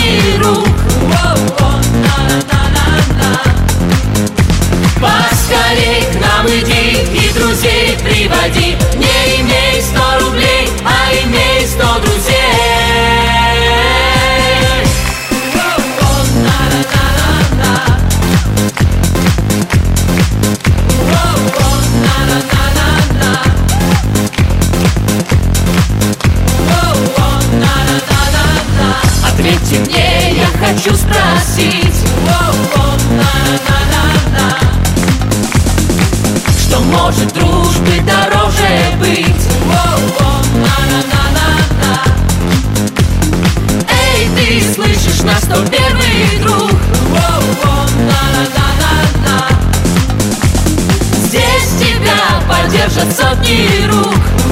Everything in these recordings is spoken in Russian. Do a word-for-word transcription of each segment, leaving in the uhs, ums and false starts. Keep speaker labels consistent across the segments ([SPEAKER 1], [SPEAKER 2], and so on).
[SPEAKER 1] сотни рук. Поскорей к нам иди и друзей приводи. Не имей сто рублей, а имей сто друзей. Ответьте мне, я хочу спросить, что может дружбы дороже быть? Эй, ты слышишь, на сто первый друг? Здесь тебя поддержат сотни рук.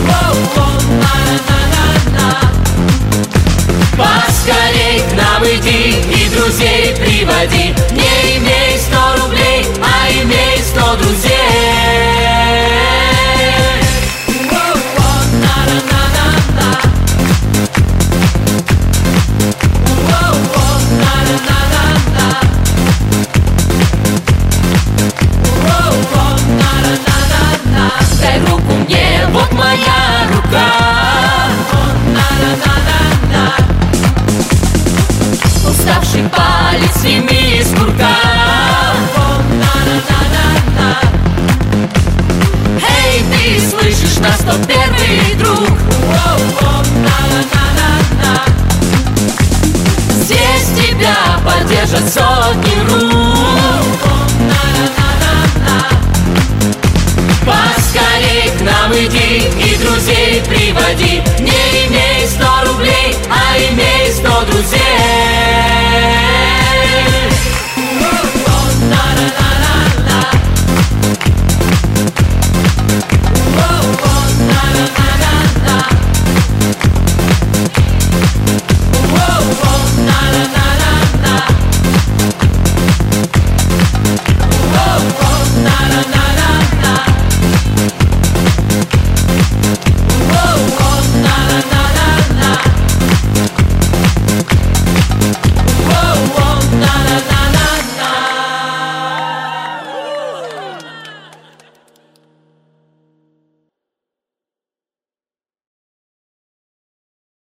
[SPEAKER 1] Поскорей к нам иди и друзей приводи. Не имей сто рублей, а имей сто друзей. Дай руку мне, вот моя рука. Уставший палец сними с курка. Эй, ты слышишь, на сто первый друг? Здесь тебя поддержат сотни рук.